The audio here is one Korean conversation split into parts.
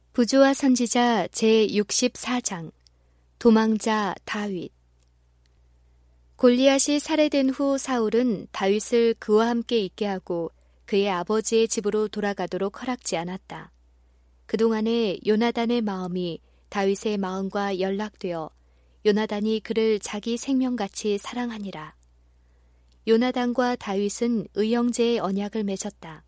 부조와 선지자 제64장 도망자 다윗. 골리앗이 살해된 후 사울은 다윗을 그와 함께 있게 하고 그의 아버지의 집으로 돌아가도록 허락지 않았다. 그동안에 요나단의 마음이 다윗의 마음과 연락되어 요나단이 그를 자기 생명같이 사랑하니라. 요나단과 다윗은 의형제의 언약을 맺었다.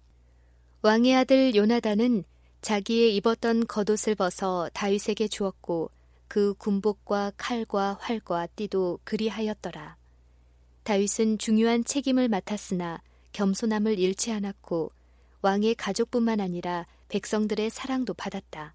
왕의 아들 요나단은 자기의 입었던 겉옷을 벗어 다윗에게 주었고 그 군복과 칼과 활과 띠도 그리하였더라. 다윗은 중요한 책임을 맡았으나 겸손함을 잃지 않았고 왕의 가족뿐만 아니라 백성들의 사랑도 받았다.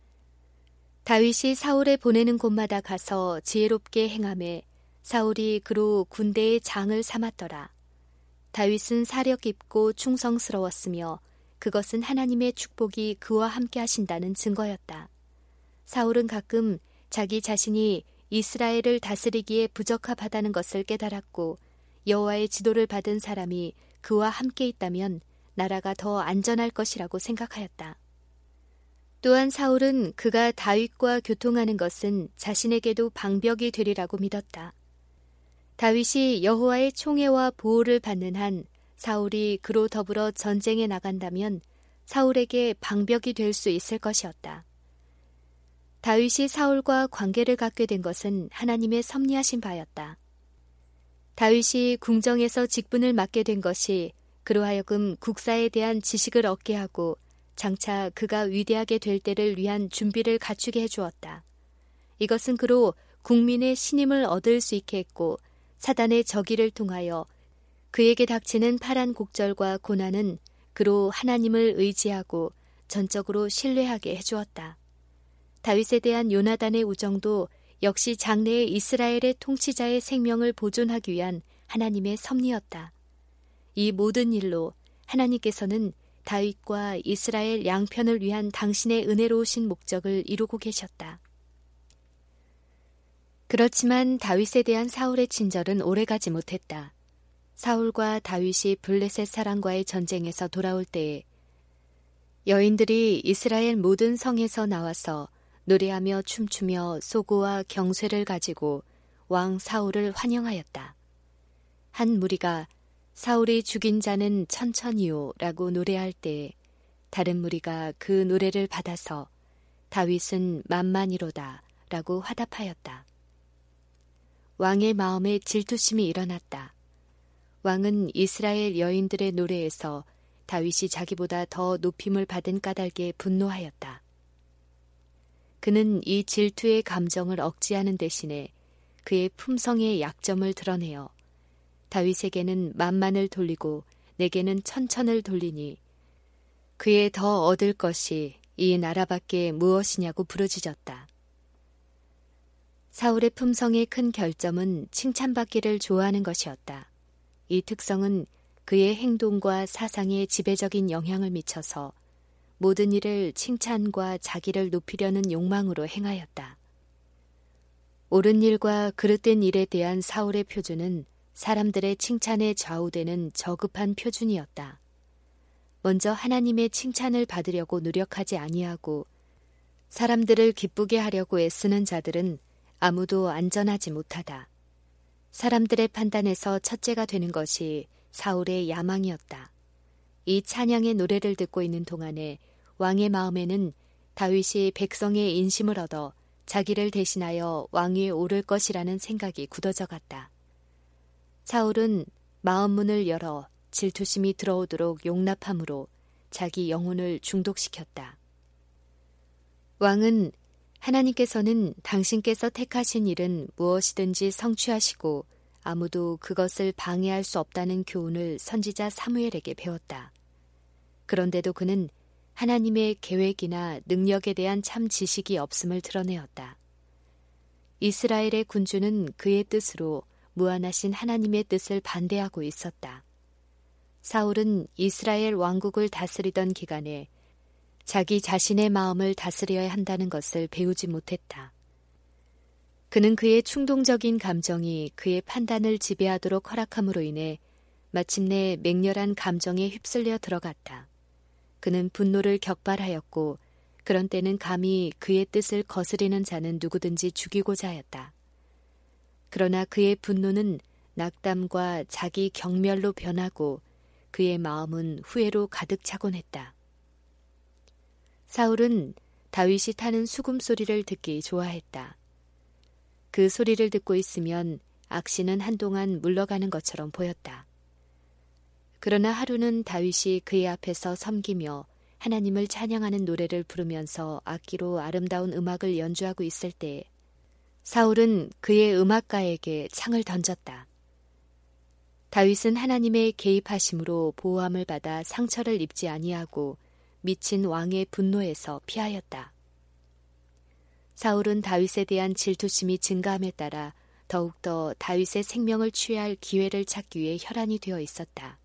다윗이 사울에 보내는 곳마다 가서 지혜롭게 행하매 사울이 그로 군대의 장을 삼았더라. 다윗은 사력 있고 충성스러웠으며 그것은 하나님의 축복이 그와 함께 하신다는 증거였다. 사울은 가끔 자기 자신이 이스라엘을 다스리기에 부적합하다는 것을 깨달았고 여호와의 지도를 받은 사람이 그와 함께 있다면 나라가 더 안전할 것이라고 생각하였다. 또한 사울은 그가 다윗과 교통하는 것은 자신에게도 방벽이 되리라고 믿었다. 다윗이 여호와의 총애와 보호를 받는 한 사울이 그로 더불어 전쟁에 나간다면 사울에게 방벽이 될 수 있을 것이었다. 다윗이 사울과 관계를 갖게 된 것은 하나님의 섭리하신 바였다. 다윗이 궁정에서 직분을 맡게 된 것이 그로 하여금 국사에 대한 지식을 얻게 하고 장차 그가 위대하게 될 때를 위한 준비를 갖추게 해주었다. 이것은 그로 국민의 신임을 얻을 수 있게 했고 사단의 저기를 통하여 그에게 닥치는 파란 곡절과 고난은 그로 하나님을 의지하고 전적으로 신뢰하게 해주었다. 다윗에 대한 요나단의 우정도 역시 장래의 이스라엘의 통치자의 생명을 보존하기 위한 하나님의 섭리였다. 이 모든 일로 하나님께서는 다윗과 이스라엘 양편을 위한 당신의 은혜로우신 목적을 이루고 계셨다. 그렇지만 다윗에 대한 사울의 친절은 오래가지 못했다. 사울과 다윗이 블레셋 사람과의 전쟁에서 돌아올 때에 여인들이 이스라엘 모든 성에서 나와서 노래하며 춤추며 소고와 경쇠를 가지고 왕 사울을 환영하였다. 한 무리가 사울이 죽인 자는 천천히요 라고 노래할 때에 다른 무리가 그 노래를 받아서 다윗은 만만이로다 라고 화답하였다. 왕의 마음에 질투심이 일어났다. 왕은 이스라엘 여인들의 노래에서 다윗이 자기보다 더 높임을 받은 까닭에 분노하였다. 그는 이 질투의 감정을 억제하는 대신에 그의 품성의 약점을 드러내어 다윗에게는 만만을 돌리고 내게는 천천을 돌리니 그의 더 얻을 것이 이 나라밖에 무엇이냐고 부르짖었다. 사울의 품성의 큰 결점은 칭찬받기를 좋아하는 것이었다. 이 특성은 그의 행동과 사상에 지배적인 영향을 미쳐서 모든 일을 칭찬과 자기를 높이려는 욕망으로 행하였다. 옳은 일과 그릇된 일에 대한 사울의 표준은 사람들의 칭찬에 좌우되는 저급한 표준이었다. 먼저 하나님의 칭찬을 받으려고 노력하지 아니하고 사람들을 기쁘게 하려고 애쓰는 자들은 아무도 안전하지 못하다. 사람들의 판단에서 첫째가 되는 것이 사울의 야망이었다. 이 찬양의 노래를 듣고 있는 동안에 왕의 마음에는 다윗이 백성의 인심을 얻어 자기를 대신하여 왕위에 오를 것이라는 생각이 굳어져 갔다. 사울은 마음 문을 열어 질투심이 들어오도록 용납함으로 자기 영혼을 중독시켰다. 왕은 하나님께서는 당신께서 택하신 일은 무엇이든지 성취하시고 아무도 그것을 방해할 수 없다는 교훈을 선지자 사무엘에게 배웠다. 그런데도 그는 하나님의 계획이나 능력에 대한 참 지식이 없음을 드러내었다. 이스라엘의 군주는 그의 뜻으로 무한하신 하나님의 뜻을 반대하고 있었다. 사울은 이스라엘 왕국을 다스리던 기간에 자기 자신의 마음을 다스려야 한다는 것을 배우지 못했다. 그는 그의 충동적인 감정이 그의 판단을 지배하도록 허락함으로 인해 마침내 맹렬한 감정에 휩쓸려 들어갔다. 그는 분노를 격발하였고 그런 때는 감히 그의 뜻을 거스리는 자는 누구든지 죽이고자 하였다. 그러나 그의 분노는 낙담과 자기 경멸로 변하고 그의 마음은 후회로 가득 차곤 했다. 사울은 다윗이 타는 수금 소리를 듣기 좋아했다. 그 소리를 듣고 있으면 악신은 한동안 물러가는 것처럼 보였다. 그러나 하루는 다윗이 그의 앞에서 섬기며 하나님을 찬양하는 노래를 부르면서 악기로 아름다운 음악을 연주하고 있을 때 사울은 그의 음악가에게 창을 던졌다. 다윗은 하나님의 개입하심으로 보호함을 받아 상처를 입지 아니하고 미친 왕의 분노에서 피하였다. 사울은 다윗에 대한 질투심이 증가함에 따라 더욱더 다윗의 생명을 취할 기회를 찾기 위해 혈안이 되어 있었다.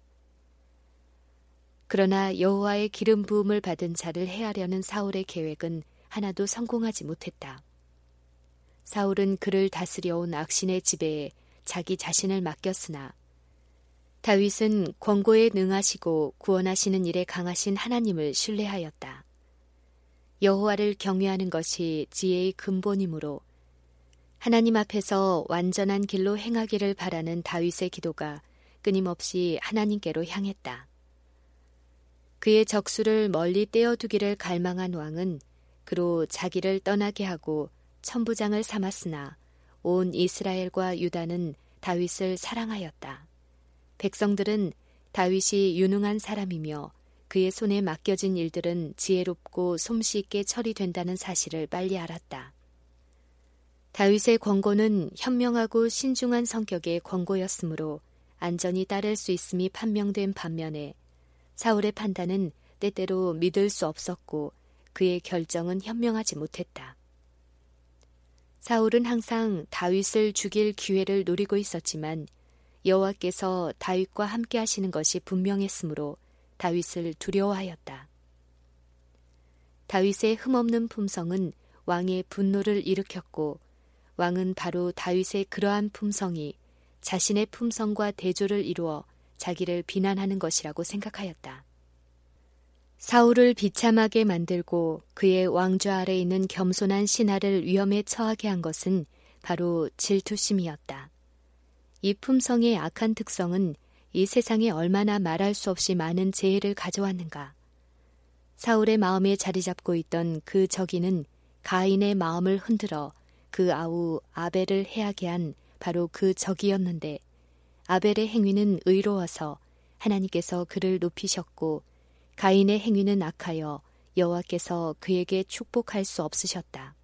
그러나 여호와의 기름 부음을 받은 자를 해하려는 사울의 계획은 하나도 성공하지 못했다. 사울은 그를 다스려온 악신의 지배에 자기 자신을 맡겼으나 다윗은 권고에 능하시고 구원하시는 일에 강하신 하나님을 신뢰하였다. 여호와를 경외하는 것이 지혜의 근본이므로 하나님 앞에서 완전한 길로 행하기를 바라는 다윗의 기도가 끊임없이 하나님께로 향했다. 그의 적수를 멀리 떼어두기를 갈망한 왕은 그로 자기를 떠나게 하고 천부장을 삼았으나 온 이스라엘과 유다는 다윗을 사랑하였다. 백성들은 다윗이 유능한 사람이며 그의 손에 맡겨진 일들은 지혜롭고 솜씨 있게 처리된다는 사실을 빨리 알았다. 다윗의 권고는 현명하고 신중한 성격의 권고였으므로 안전히 따를 수 있음이 판명된 반면에 사울의 판단은 때때로 믿을 수 없었고 그의 결정은 현명하지 못했다. 사울은 항상 다윗을 죽일 기회를 노리고 있었지만 여호와께서 다윗과 함께 하시는 것이 분명했으므로 다윗을 두려워하였다. 다윗의 흠없는 품성은 왕의 분노를 일으켰고 왕은 바로 다윗의 그러한 품성이 자신의 품성과 대조를 이루어 자기를 비난하는 것이라고 생각하였다. 사울을 비참하게 만들고 그의 왕좌 아래 있는 겸손한 신하를 위험에 처하게 한 것은 바로 질투심이었다. 이 품성의 악한 특성은 이 세상에 얼마나 말할 수 없이 많은 재해를 가져왔는가. 사울의 마음에 자리 잡고 있던 그 적이는 가인의 마음을 흔들어 그 아우 아벨을 해하게 한 바로 그 적이었는데 아벨의 행위는 의로워서 하나님께서 그를 높이셨고 가인의 행위는 악하여 여호와께서 그에게 축복할 수 없으셨다.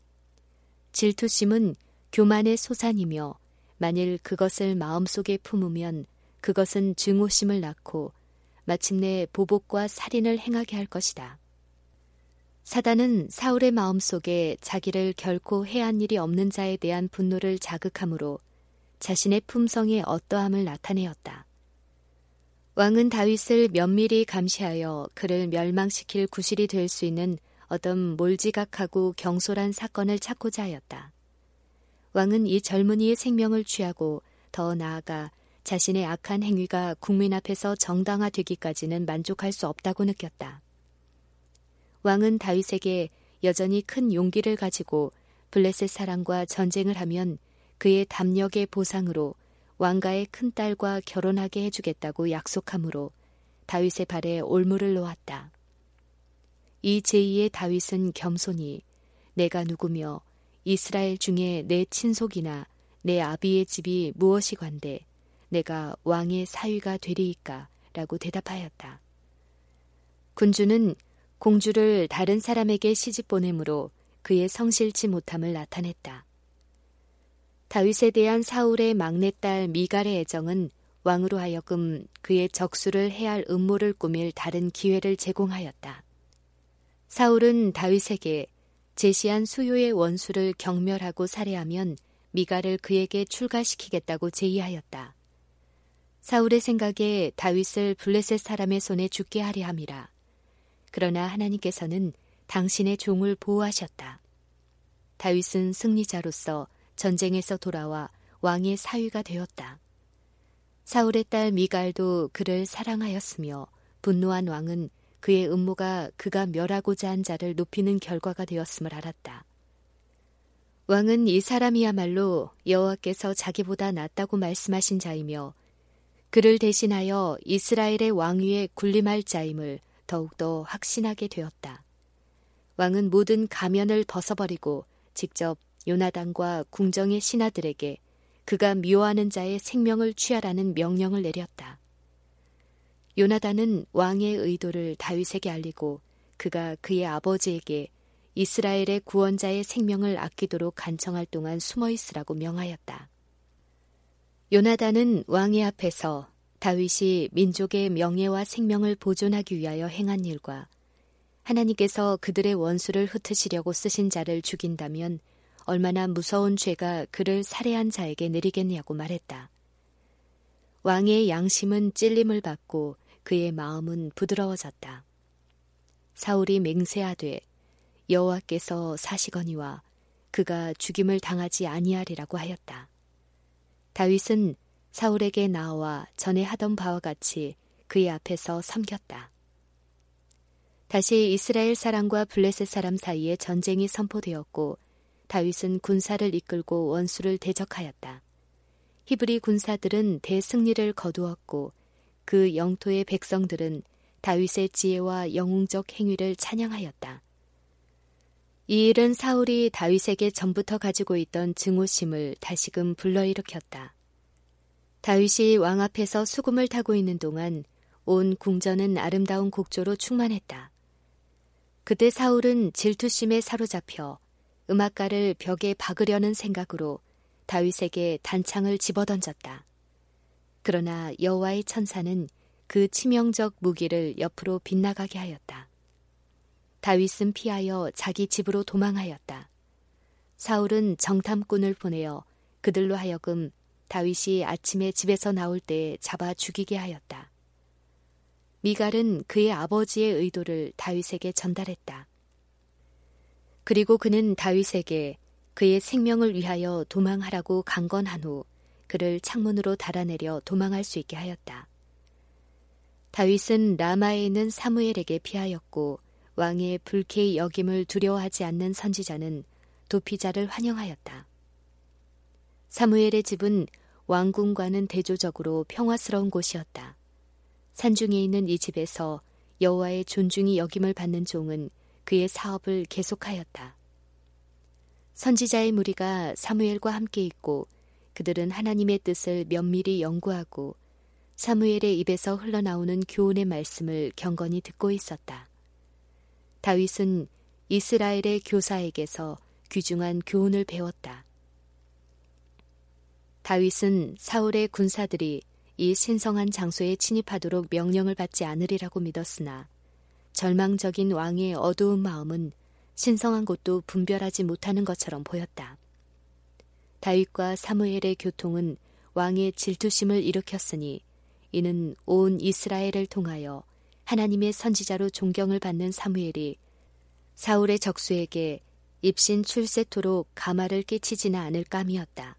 질투심은 교만의 소산이며 만일 그것을 마음속에 품으면 그것은 증오심을 낳고 마침내 보복과 살인을 행하게 할 것이다. 사단은 사울의 마음속에 자기를 결코 해한 일이 없는 자에 대한 분노를 자극하므로 자신의 품성의 어떠함을 나타내었다. 왕은 다윗을 면밀히 감시하여 그를 멸망시킬 구실이 될 수 있는 어떤 몰지각하고 경솔한 사건을 찾고자 하였다. 왕은 이 젊은이의 생명을 취하고 더 나아가 자신의 악한 행위가 국민 앞에서 정당화되기까지는 만족할 수 없다고 느꼈다. 왕은 다윗에게 여전히 큰 용기를 가지고 블레셋 사람과 전쟁을 하면 그의 담력의 보상으로 왕가의 큰딸과 결혼하게 해주겠다고 약속하므로 다윗의 발에 올무를 놓았다. 이 제2의 다윗은 겸손히 내가 누구며 이스라엘 중에 내 친속이나 내 아비의 집이 무엇이관데 내가 왕의 사위가 되리이까 라고 대답하였다. 군주는 공주를 다른 사람에게 시집 보내므로 그의 성실치 못함을 나타냈다. 다윗에 대한 사울의 막내딸 미갈의 애정은 왕으로 하여금 그의 적수를 해할 음모를 꾸밀 다른 기회를 제공하였다. 사울은 다윗에게 제시한 수요의 원수를 경멸하고 살해하면 미갈을 그에게 출가시키겠다고 제의하였다. 사울의 생각에 다윗을 블레셋 사람의 손에 죽게 하려 함이라. 그러나 하나님께서는 당신의 종을 보호하셨다. 다윗은 승리자로서 전쟁에서 돌아와 왕의 사위가 되었다. 사울의 딸 미갈도 그를 사랑하였으며 분노한 왕은 그의 음모가 그가 멸하고자 한 자를 높이는 결과가 되었음을 알았다. 왕은 이 사람이야말로 여호와께서 자기보다 낫다고 말씀하신 자이며 그를 대신하여 이스라엘의 왕위에 군림할 자임을 더욱더 확신하게 되었다. 왕은 모든 가면을 벗어버리고 직접 요나단과 궁정의 신하들에게 그가 미워하는 자의 생명을 취하라는 명령을 내렸다. 요나단은 왕의 의도를 다윗에게 알리고 그가 그의 아버지에게 이스라엘의 구원자의 생명을 아끼도록 간청할 동안 숨어 있으라고 명하였다. 요나단은 왕의 앞에서 다윗이 민족의 명예와 생명을 보존하기 위하여 행한 일과 하나님께서 그들의 원수를 흩으시려고 쓰신 자를 죽인다면 얼마나 무서운 죄가 그를 살해한 자에게 내리겠냐고 말했다. 왕의 양심은 찔림을 받고 그의 마음은 부드러워졌다. 사울이 맹세하되 여호와께서 사시거니와 그가 죽임을 당하지 아니하리라고 하였다. 다윗은 사울에게 나와 전에 하던 바와 같이 그의 앞에서 섬겼다. 다시 이스라엘 사람과 블레셋 사람 사이에 전쟁이 선포되었고 다윗은 군사를 이끌고 원수를 대적하였다. 히브리 군사들은 대승리를 거두었고 그 영토의 백성들은 다윗의 지혜와 영웅적 행위를 찬양하였다. 이 일은 사울이 다윗에게 전부터 가지고 있던 증오심을 다시금 불러일으켰다. 다윗이 왕 앞에서 수금을 타고 있는 동안 온 궁전은 아름다운 곡조로 충만했다. 그때 사울은 질투심에 사로잡혀 음악가를 벽에 박으려는 생각으로 다윗에게 단창을 집어던졌다. 그러나 여호와의 천사는 그 치명적 무기를 옆으로 빗나가게 하였다. 다윗은 피하여 자기 집으로 도망하였다. 사울은 정탐꾼을 보내어 그들로 하여금 다윗이 아침에 집에서 나올 때 잡아 죽이게 하였다. 미갈은 그의 아버지의 의도를 다윗에게 전달했다. 그리고 그는 다윗에게 그의 생명을 위하여 도망하라고 강건한 후 그를 창문으로 달아내려 도망할 수 있게 하였다. 다윗은 라마에 있는 사무엘에게 피하였고 왕의 불쾌히 여김을 두려워하지 않는 선지자는 도피자를 환영하였다. 사무엘의 집은 왕궁과는 대조적으로 평화스러운 곳이었다. 산중에 있는 이 집에서 여호와의 존중이 여김을 받는 종은 그의 사업을 계속하였다. 선지자의 무리가 사무엘과 함께 있고 그들은 하나님의 뜻을 면밀히 연구하고 사무엘의 입에서 흘러나오는 교훈의 말씀을 경건히 듣고 있었다. 다윗은 이스라엘의 교사에게서 귀중한 교훈을 배웠다. 다윗은 사울의 군사들이 이 신성한 장소에 침입하도록 명령을 받지 않으리라고 믿었으나 절망적인 왕의 어두운 마음은 신성한 곳도 분별하지 못하는 것처럼 보였다. 다윗과 사무엘의 교통은 왕의 질투심을 일으켰으니 이는 온 이스라엘을 통하여 하나님의 선지자로 존경을 받는 사무엘이 사울의 적수에게 입신 출세토록 가마를 끼치지는 않을 감이었다.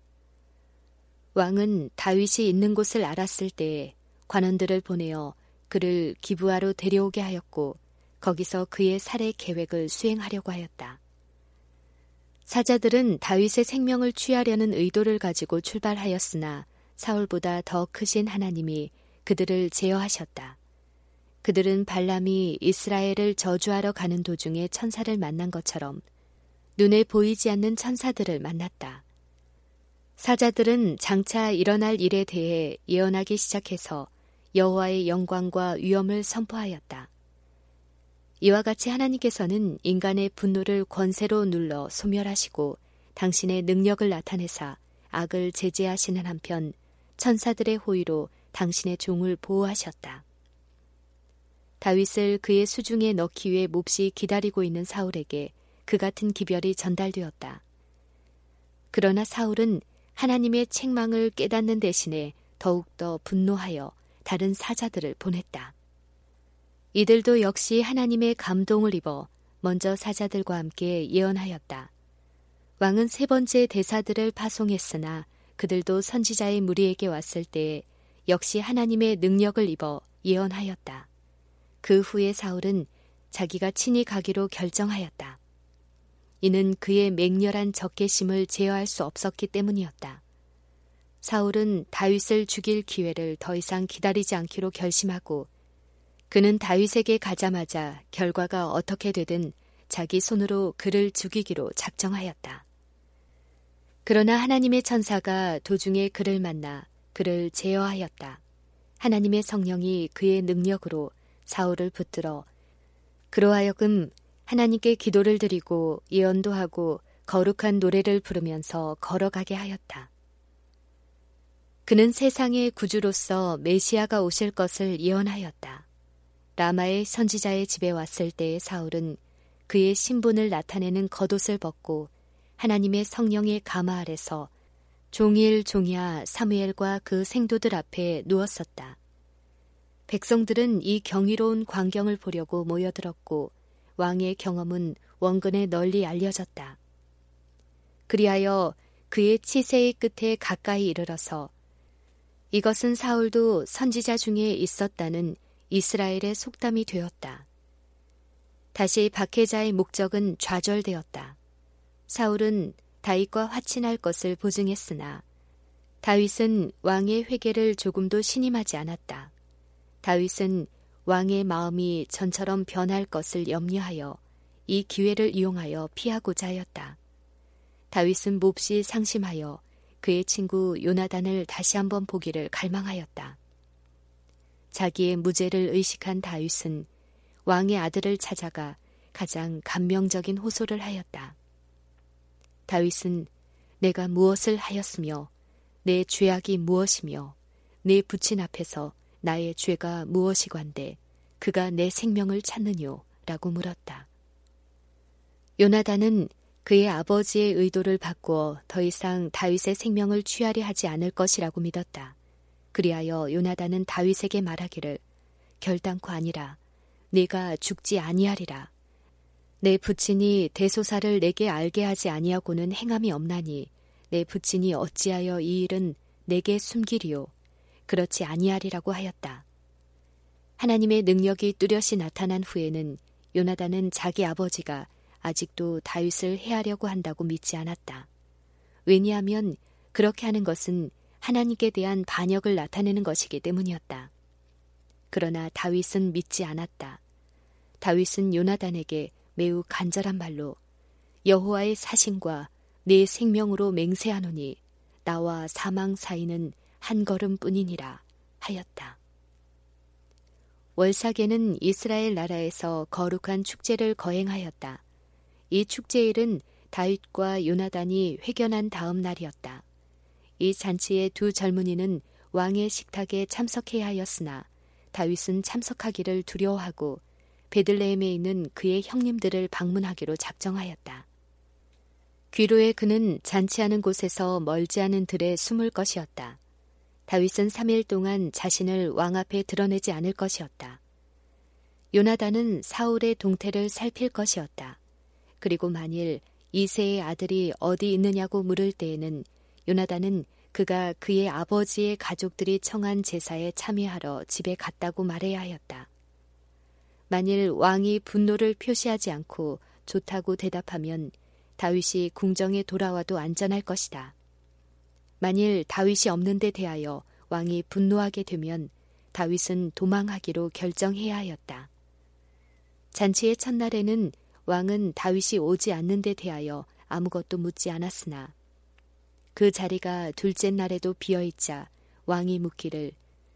왕은 다윗이 있는 곳을 알았을 때에 관원들을 보내어 그를 기브아로 데려오게 하였고 거기서 그의 살해 계획을 수행하려고 하였다. 사자들은 다윗의 생명을 취하려는 의도를 가지고 출발하였으나 사울보다 더 크신 하나님이 그들을 제어하셨다. 그들은 발람이 이스라엘을 저주하러 가는 도중에 천사를 만난 것처럼 눈에 보이지 않는 천사들을 만났다. 사자들은 장차 일어날 일에 대해 예언하기 시작해서 여호와의 영광과 위엄을 선포하였다. 이와 같이 하나님께서는 인간의 분노를 권세로 눌러 소멸하시고 당신의 능력을 나타내사 악을 제재하시는 한편 천사들의 호의로 당신의 종을 보호하셨다. 다윗을 그의 수중에 넣기 위해 몹시 기다리고 있는 사울에게 그 같은 기별이 전달되었다. 그러나 사울은 하나님의 책망을 깨닫는 대신에 더욱더 분노하여 다른 사자들을 보냈다. 이들도 역시 하나님의 감동을 입어 먼저 사자들과 함께 예언하였다. 왕은 세 번째 대사들을 파송했으나 그들도 선지자의 무리에게 왔을 때 역시 하나님의 능력을 입어 예언하였다. 그 후에 사울은 자기가 친히 가기로 결정하였다. 이는 그의 맹렬한 적개심을 제어할 수 없었기 때문이었다. 사울은 다윗을 죽일 기회를 더 이상 기다리지 않기로 결심하고 그는 다윗에게 가자마자 결과가 어떻게 되든 자기 손으로 그를 죽이기로 작정하였다. 그러나 하나님의 천사가 도중에 그를 만나 그를 제어하였다. 하나님의 성령이 그의 능력으로 사울을 붙들어 그로 하여금 하나님께 기도를 드리고 예언도 하고 거룩한 노래를 부르면서 걸어가게 하였다. 그는 세상의 구주로서 메시아가 오실 것을 예언하였다. 라마의 선지자의 집에 왔을 때의 사울은 그의 신분을 나타내는 겉옷을 벗고 하나님의 성령의 가마 아래서 종일 종야 사무엘과 그 생도들 앞에 누웠었다. 백성들은 이 경이로운 광경을 보려고 모여들었고 왕의 경험은 원근에 널리 알려졌다. 그리하여 그의 치세의 끝에 가까이 이르러서 이것은 사울도 선지자 중에 있었다는 이스라엘의 속담이 되었다. 다시 박해자의 목적은 좌절되었다. 사울은 다윗과 화친할 것을 보증했으나 다윗은 왕의 회개를 조금도 신임하지 않았다. 다윗은 왕의 마음이 전처럼 변할 것을 염려하여 이 기회를 이용하여 피하고자 하였다. 다윗은 몹시 상심하여 그의 친구 요나단을 다시 한번 보기를 갈망하였다. 자기의 무죄를 의식한 다윗은 왕의 아들을 찾아가 가장 감명적인 호소를 하였다. 다윗은 내가 무엇을 하였으며 내 죄악이 무엇이며 내 부친 앞에서 나의 죄가 무엇이관데 그가 내 생명을 찾느뇨 라고 물었다. 요나단은 그의 아버지의 의도를 바꾸어 더 이상 다윗의 생명을 취하려 하지 않을 것이라고 믿었다. 그리하여 요나단은 다윗에게 말하기를 결단코 아니라 네가 죽지 아니하리라. 내 부친이 대소사를 내게 알게 하지 아니하고는 행함이 없나니 내 부친이 어찌하여 이 일은 내게 숨기리요. 그렇지 아니하리라고 하였다. 하나님의 능력이 뚜렷이 나타난 후에는 요나단은 자기 아버지가 아직도 다윗을 해하려고 한다고 믿지 않았다. 왜냐하면 그렇게 하는 것은 하나님께 대한 반역을 나타내는 것이기 때문이었다. 그러나 다윗은 믿지 않았다. 다윗은 요나단에게 매우 간절한 말로 여호와의 사신과 내 생명으로 맹세하노니 나와 사망 사이는 한 걸음뿐이니라 하였다. 월삭에는 이스라엘 나라에서 거룩한 축제를 거행하였다. 이 축제일은 다윗과 요나단이 회견한 다음 날이었다. 이 잔치에 두 젊은이는 왕의 식탁에 참석해야 하였으나 다윗은 참석하기를 두려워하고 베들레헴에 있는 그의 형님들을 방문하기로 작정하였다. 귀로에 그는 잔치하는 곳에서 멀지 않은 들에 숨을 것이었다. 다윗은 3일 동안 자신을 왕 앞에 드러내지 않을 것이었다. 요나단은 사울의 동태를 살필 것이었다. 그리고 만일 이새의 아들이 어디 있느냐고 물을 때에는 요나단은 그가 그의 아버지의 가족들이 청한 제사에 참여하러 집에 갔다고 말해야 하였다. 만일 왕이 분노를 표시하지 않고 좋다고 대답하면 다윗이 궁정에 돌아와도 안전할 것이다. 만일 다윗이 없는 데 대하여 왕이 분노하게 되면 다윗은 도망하기로 결정해야 하였다. 잔치의 첫날에는 왕은 다윗이 오지 않는 데 대하여 아무것도 묻지 않았으나 그 자리가 둘째 날에도 비어있자 왕이 묻기를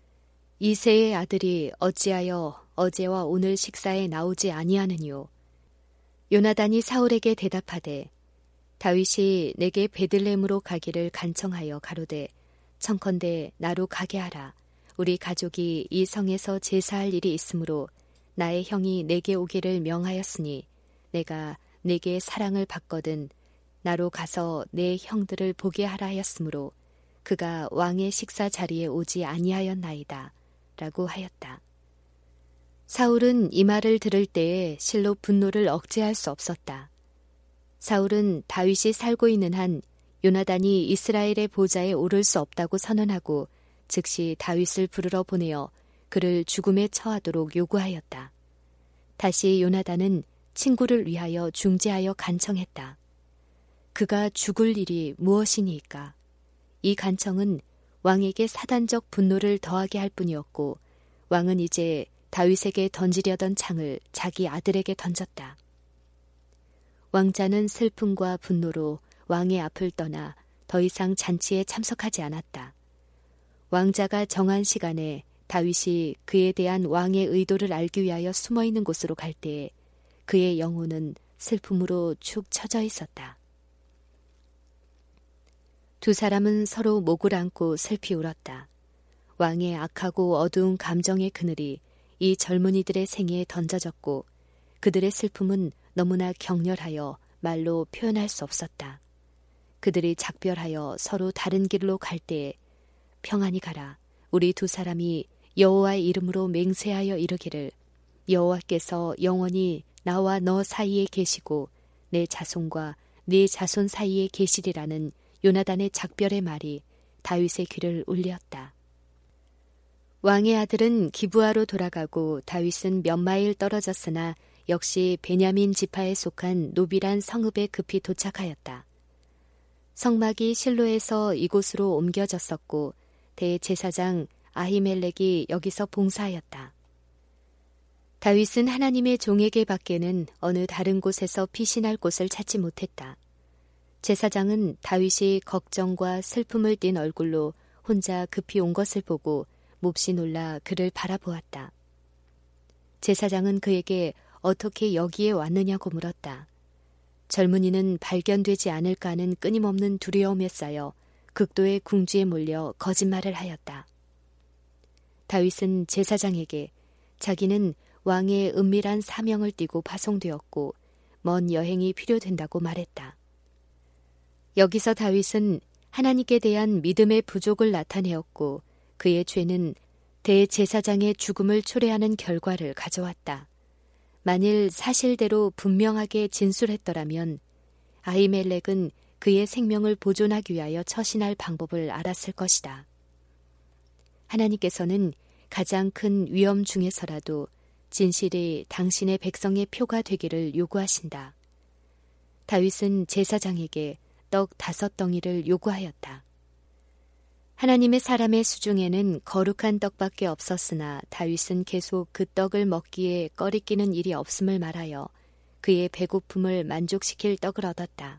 이새의 아들이 어찌하여 어제와 오늘 식사에 나오지 아니하느뇨. 요나단이 사울에게 대답하되 다윗이 내게 베들레헴으로 가기를 간청하여 가로되 청컨대 나로 가게 하라. 우리 가족이 이 성에서 제사할 일이 있으므로 나의 형이 내게 오기를 명하였으니 내가 내게 사랑을 받거든 나로 가서 내 형들을 보게 하라 하였으므로 그가 왕의 식사 자리에 오지 아니하였나이다 라고 하였다. 사울은 이 말을 들을 때에 실로 분노를 억제할 수 없었다. 사울은 다윗이 살고 있는 한 요나단이 이스라엘의 보좌에 오를 수 없다고 선언하고 즉시 다윗을 부르러 보내어 그를 죽음에 처하도록 요구하였다. 다시 요나단은 친구를 위하여 중재하여 간청했다. 그가 죽을 일이 무엇이니까? 이 간청은 왕에게 사단적 분노를 더하게 할 뿐이었고 왕은 이제 다윗에게 던지려던 창을 자기 아들에게 던졌다. 왕자는 슬픔과 분노로 왕의 앞을 떠나 더 이상 잔치에 참석하지 않았다. 왕자가 정한 시간에 다윗이 그에 대한 왕의 의도를 알기 위하여 숨어있는 곳으로 갈 때에 그의 영혼은 슬픔으로 축 처져 있었다. 두 사람은 서로 목을 안고 슬피 울었다. 왕의 악하고 어두운 감정의 그늘이 이 젊은이들의 생애에 던져졌고 그들의 슬픔은 너무나 격렬하여 말로 표현할 수 없었다. 그들이 작별하여 서로 다른 길로 갈 때에 평안히 가라. 우리 두 사람이 여호와의 이름으로 맹세하여 이르기를 여호와께서 영원히 나와 너 사이에 계시고 내 자손과 네 자손 사이에 계시리라는 요나단의 작별의 말이 다윗의 귀를 울렸다. 왕의 아들은 기브아로 돌아가고 다윗은 몇 마일 떨어졌으나 역시 베냐민 지파에 속한 노비란 성읍에 급히 도착하였다. 성막이 실로에서 이곳으로 옮겨졌었고 대제사장 아히멜렉이 여기서 봉사하였다. 다윗은 하나님의 종에게 밖에는 어느 다른 곳에서 피신할 곳을 찾지 못했다. 제사장은 다윗이 걱정과 슬픔을 띤 얼굴로 혼자 급히 온 것을 보고 몹시 놀라 그를 바라보았다. 제사장은 그에게 어떻게 여기에 왔느냐고 물었다. 젊은이는 발견되지 않을까 하는 끊임없는 두려움에 쌓여 극도의 궁지에 몰려 거짓말을 하였다. 다윗은 제사장에게 자기는 왕의 은밀한 사명을 띠고 파송되었고 먼 여행이 필요된다고 말했다. 여기서 다윗은 하나님께 대한 믿음의 부족을 나타내었고 그의 죄는 대제사장의 죽음을 초래하는 결과를 가져왔다. 만일 사실대로 분명하게 진술했더라면 아히멜렉은 그의 생명을 보존하기 위하여 처신할 방법을 알았을 것이다. 하나님께서는 가장 큰 위험 중에서라도 진실이 당신의 백성의 표가 되기를 요구하신다. 다윗은 제사장에게 떡 5덩이를 요구하였다. 하나님의 사람의 수중에는 거룩한 떡밖에 없었으나 다윗은 계속 그 떡을 먹기에 꺼리끼는 일이 없음을 말하여 그의 배고픔을 만족시킬 떡을 얻었다.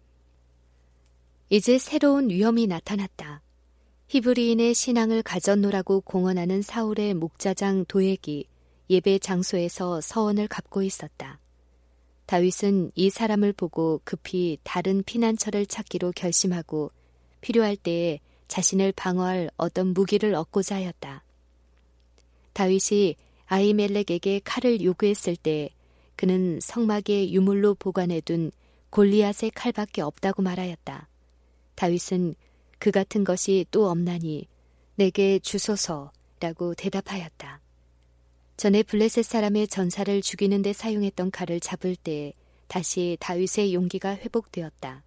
이제 새로운 위험이 나타났다. 히브리인의 신앙을 가졌노라고 공언하는 사울의 목자장 도액이 예배 장소에서 서원을 갚고 있었다. 다윗은 이 사람을 보고 급히 다른 피난처를 찾기로 결심하고 필요할 때에 자신을 방어할 어떤 무기를 얻고자 하였다. 다윗이 아히멜렉에게 칼을 요구했을 때 그는 성막에 유물로 보관해둔 골리앗의 칼밖에 없다고 말하였다. 다윗은 그 같은 것이 또 없나니 내게 주소서라고 대답하였다. 전에 블레셋 사람의 전사를 죽이는 데 사용했던 칼을 잡을 때 다시 다윗의 용기가 회복되었다.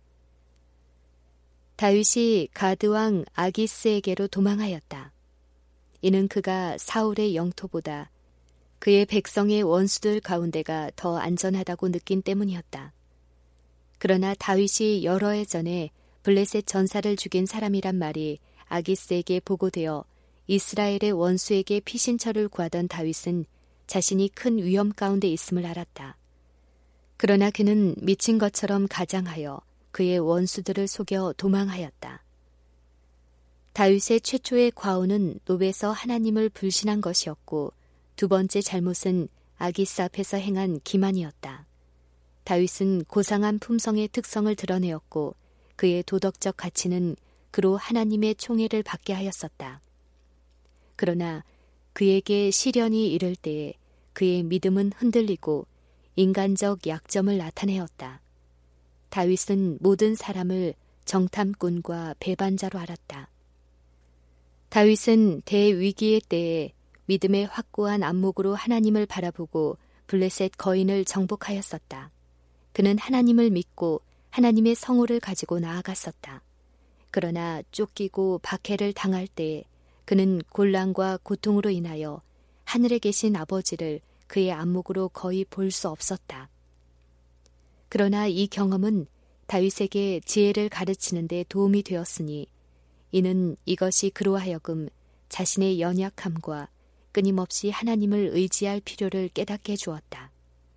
다윗이 가드왕 아기스에게로 도망하였다. 이는 그가 사울의 영토보다 그의 백성의 원수들 가운데가 더 안전하다고 느낀 때문이었다. 그러나 다윗이 여러 해 전에 블레셋 전사를 죽인 사람이란 말이 아기스에게 보고되어 이스라엘의 원수에게 피신처를 구하던 다윗은 자신이 큰 위험 가운데 있음을 알았다. 그러나 그는 미친 것처럼 가장하여 그의 원수들을 속여 도망하였다. 다윗의 최초의 과오는 노베서 하나님을 불신한 것이었고 두 번째 잘못은 아기스 앞에서 행한 기만이었다. 다윗은 고상한 품성의 특성을 드러내었고 그의 도덕적 가치는 그로 하나님의 총애를 받게 하였었다. 그러나 그에게 시련이 이를 때에 그의 믿음은 흔들리고 인간적 약점을 나타내었다. 다윗은 모든 사람을 정탐꾼과 배반자로 알았다. 다윗은 대위기의 때에 믿음의 확고한 안목으로 하나님을 바라보고 블레셋 거인을 정복하였었다. 그는 하나님을 믿고 하나님의 성호를 가지고 나아갔었다. 그러나 쫓기고 박해를 당할 때에 그는 곤란과 고통으로 인하여 하늘에 계신 아버지를 그의 안목으로 거의 볼 수 없었다. 그러나 이 경험은 다윗에게 지혜를 가르치는 데 도움이 되었으니 이는 이것이 그로 하여금 자신의 연약함과 끊임없이 하나님을 의지할 필요를 깨닫게 주었다.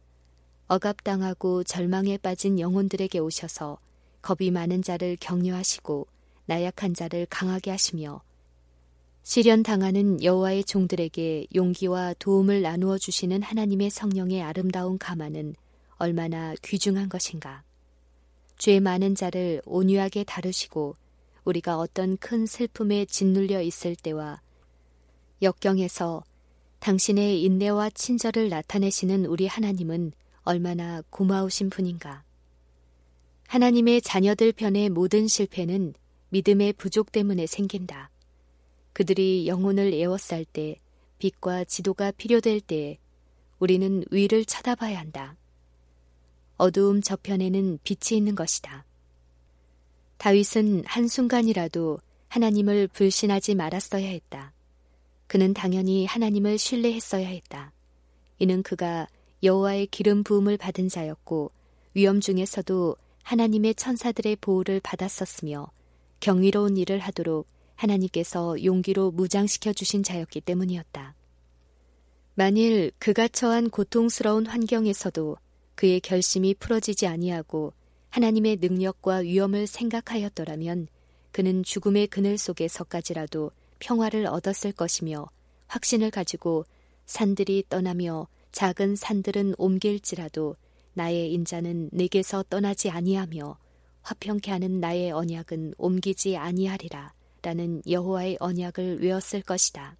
억압당하고 절망에 빠진 영혼들에게 오셔서 겁이 많은 자를 격려하시고 나약한 자를 강하게 하시며 시련당하는 여호와의 종들에게 용기와 도움을 나누어 주시는 하나님의 성령의 아름다운 감화는 얼마나 귀중한 것인가. 죄 많은 자를 온유하게 다루시고 우리가 어떤 큰 슬픔에 짓눌려 있을 때와 역경에서 당신의 인내와 친절을 나타내시는 우리 하나님은 얼마나 고마우신 분인가. 하나님의 자녀들 편의 모든 실패는 믿음의 부족 때문에 생긴다. 그들이 영혼을 애워쌀 때, 빛과 지도가 필요될 때에 우리는 위를 쳐다봐야 한다. 어두움 저편에는 빛이 있는 것이다. 다윗은 한순간이라도 하나님을 불신하지 말았어야 했다. 그는 당연히 하나님을 신뢰했어야 했다. 이는 그가 여호와의 기름 부음을 받은 자였고 위험 중에서도 하나님의 천사들의 보호를 받았었으며 경이로운 일을 하도록 하나님께서 용기로 무장시켜 주신 자였기 때문이었다. 만일 그가 처한 고통스러운 환경에서도 그의 결심이 풀어지지 아니하고 하나님의 능력과 위엄을 생각하였더라면 그는 죽음의 그늘 속에서까지라도 평화를 얻었을 것이며 확신을 가지고 산들이 떠나며 작은 산들은 옮길지라도 나의 인자는 내게서 떠나지 아니하며 화평케 하는 나의 언약은 옮기지 아니하리라 라는 여호와의 언약을 외웠을 것이다.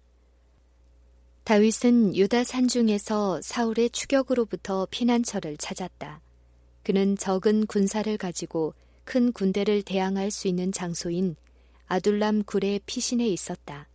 다윗은 유다 산중에서 사울의 추격으로부터 피난처를 찾았다. 그는 적은 군사를 가지고 큰 군대를 대항할 수 있는 장소인 아둘람 굴의 피신에 있었다.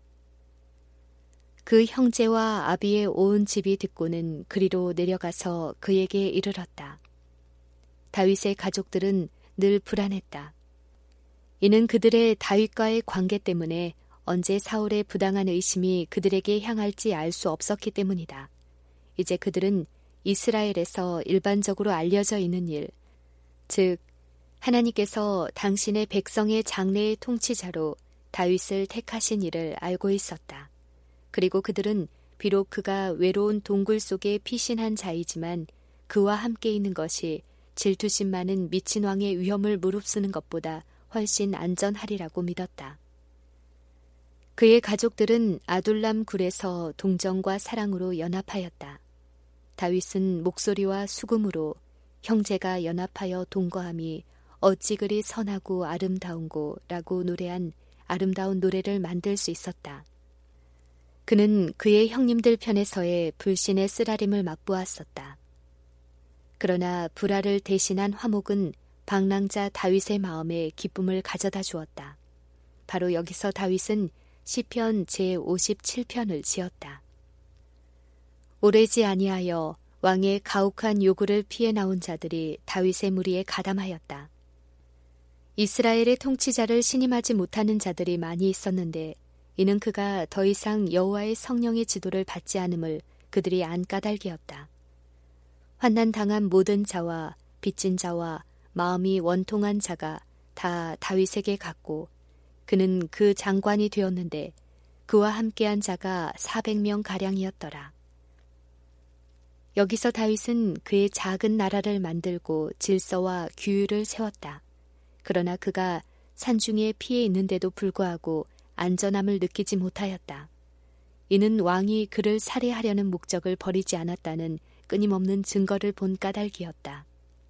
그 형제와 아비의 온 집이 듣고는 그리로 내려가서 그에게 이르렀다. 다윗의 가족들은 늘 불안했다. 이는 그들의 다윗과의 관계 때문에 언제 사울의 부당한 의심이 그들에게 향할지 알 수 없었기 때문이다. 이제 그들은 이스라엘에서 일반적으로 알려져 있는 일, 즉 하나님께서 당신의 백성의 장래의 통치자로 다윗을 택하신 일을 알고 있었다. 그리고 그들은 비록 그가 외로운 동굴 속에 피신한 자이지만 그와 함께 있는 것이 질투심 많은 미친 왕의 위험을 무릅쓰는 것보다 훨씬 안전하리라고 믿었다. 그의 가족들은 아둘람 굴에서 동정과 사랑으로 연합하였다. 다윗은 목소리와 수금으로 형제가 연합하여 동거함이 어찌 그리 선하고 아름다운고라고 노래한 아름다운 노래를 만들 수 있었다. 그는 그의 형님들 편에서의 불신의 쓰라림을 맛보았었다. 그러나 불화를 대신한 화목은 방랑자 다윗의 마음에 기쁨을 가져다 주었다. 바로 여기서 다윗은 시편 제57편을 지었다. 오래지 아니하여 왕의 가혹한 요구를 피해 나온 자들이 다윗의 무리에 가담하였다. 이스라엘의 통치자를 신임하지 못하는 자들이 많이 있었는데 이는 그가 더 이상 여호와의 성령의 지도를 받지 않음을 그들이 안 까닭이었다. 환난 당한 모든 자와 빚진 자와 마음이 원통한 자가 다 다윗에게 갔고 그는 그 장관이 되었는데 그와 함께한 자가 400명 가량이었더라. 여기서 다윗은 그의 작은 나라를 만들고 질서와 규율을 세웠다. 그러나 그가 산중에 피해 있는데도 불구하고 안전함을 느끼지 못하였다. 이는 왕이 그를 살해하려는 목적을 버리지 않았다는 끊임없는 증거를 본 까닭이었다.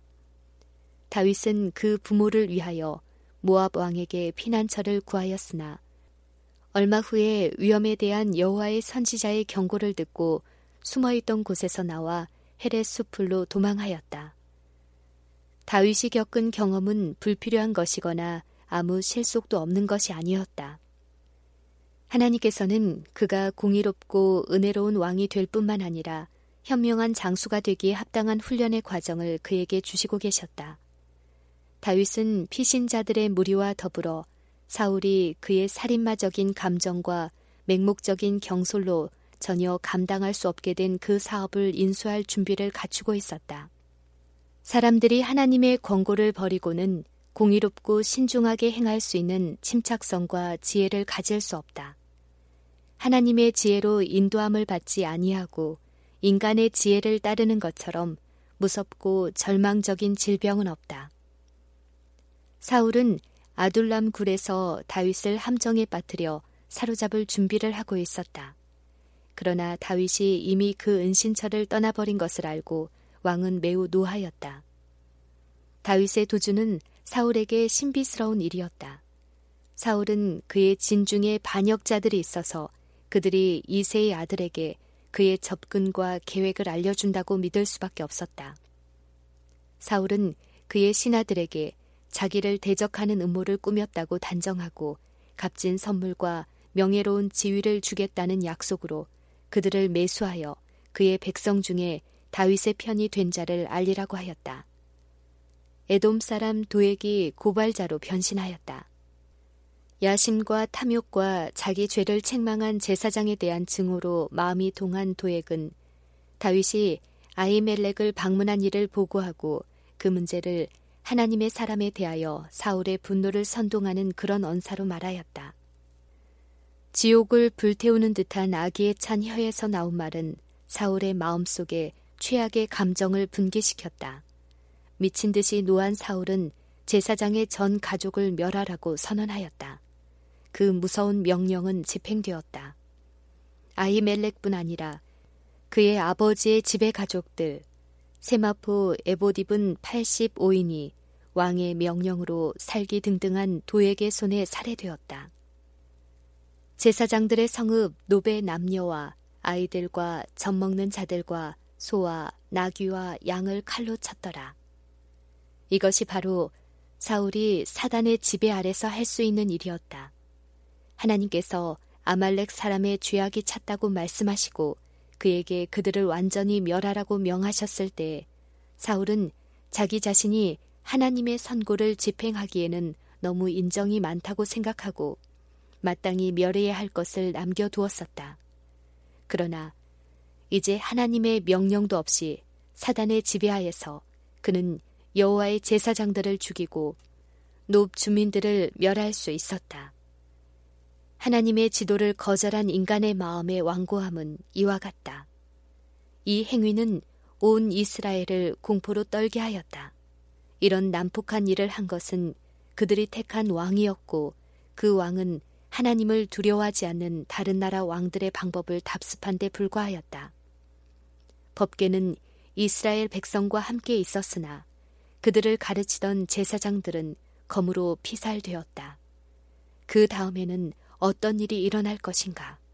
다윗은 그 부모를 위하여 모압 왕에게 피난처를 구하였으나 얼마 후에 위험에 대한 여호와의 선지자의 경고를 듣고 숨어있던 곳에서 나와 헤렛 수풀로 도망하였다. 다윗이 겪은 경험은 불필요한 것이거나 아무 실속도 없는 것이 아니었다. 하나님께서는 그가 공의롭고 은혜로운 왕이 될 뿐만 아니라 현명한 장수가 되기에 합당한 훈련의 과정을 그에게 주시고 계셨다. 다윗은 피신자들의 무리와 더불어 사울이 그의 살인마적인 감정과 맹목적인 경솔로 전혀 감당할 수 없게 된 그 사업을 인수할 준비를 갖추고 있었다. 사람들이 하나님의 권고를 버리고는 공의롭고 신중하게 행할 수 있는 침착성과 지혜를 가질 수 없다. 하나님의 지혜로 인도함을 받지 아니하고 인간의 지혜를 따르는 것처럼 무섭고 절망적인 질병은 없다. 사울은 아둘람 굴에서 다윗을 함정에 빠뜨려 사로잡을 준비를 하고 있었다. 그러나 다윗이 이미 그 은신처를 떠나버린 것을 알고 왕은 매우 노하였다. 다윗의 도주는 사울에게 신비스러운 일이었다. 사울은 그의 진중에 반역자들이 있어서 그들이 이새의 아들에게 그의 접근과 계획을 알려준다고 믿을 수밖에 없었다. 사울은 그의 신하들에게 자기를 대적하는 음모를 꾸몄다고 단정하고 값진 선물과 명예로운 지위를 주겠다는 약속으로 그들을 매수하여 그의 백성 중에 다윗의 편이 된 자를 알리라고 하였다. 에돔 사람 도액이 고발자로 변신하였다. 야심과 탐욕과 자기 죄를 책망한 제사장에 대한 증오로 마음이 동한 도액은 다윗이 아히멜렉을 방문한 일을 보고하고 그 문제를 하나님의 사람에 대하여 사울의 분노를 선동하는 그런 언사로 말하였다. 지옥을 불태우는 듯한 악의에 찬 혀에서 나온 말은 사울의 마음속에 최악의 감정을 분기시켰다. 미친 듯이 노한 사울은 제사장의 전 가족을 멸하라고 선언하였다. 그 무서운 명령은 집행되었다. 아히멜렉뿐 아니라 그의 아버지의 집의 가족들, 세마포 에봇입은 85인이 왕의 명령으로 살기 등등한 도액의 손에 살해되었다. 제사장들의 성읍 노베 남녀와 아이들과 젖먹는 자들과 소와 나귀와 양을 칼로 쳤더라. 이것이 바로 사울이 사단의 지배 아래서 할 수 있는 일이었다. 하나님께서 아말렉 사람의 죄악이 찼다고 말씀하시고 그에게 그들을 완전히 멸하라고 명하셨을 때 사울은 자기 자신이 하나님의 선고를 집행하기에는 너무 인정이 많다고 생각하고 마땅히 멸해야 할 것을 남겨두었었다. 그러나 이제 하나님의 명령도 없이 사단의 지배하에서 그는 여호와의 제사장들을 죽이고 높 주민들을 멸할 수 있었다. 하나님의 지도를 거절한 인간의 마음의 완고함은 이와 같다. 이 행위는 온 이스라엘을 공포로 떨게 하였다. 이런 난폭한 일을 한 것은 그들이 택한 왕이었고 그 왕은 하나님을 두려워하지 않는 다른 나라 왕들의 방법을 답습한 데 불과하였다. 법궤는 이스라엘 백성과 함께 있었으나 그들을 가르치던 제사장들은 검으로 피살되었다. 그 다음에는 어떤 일이 일어날 것인가?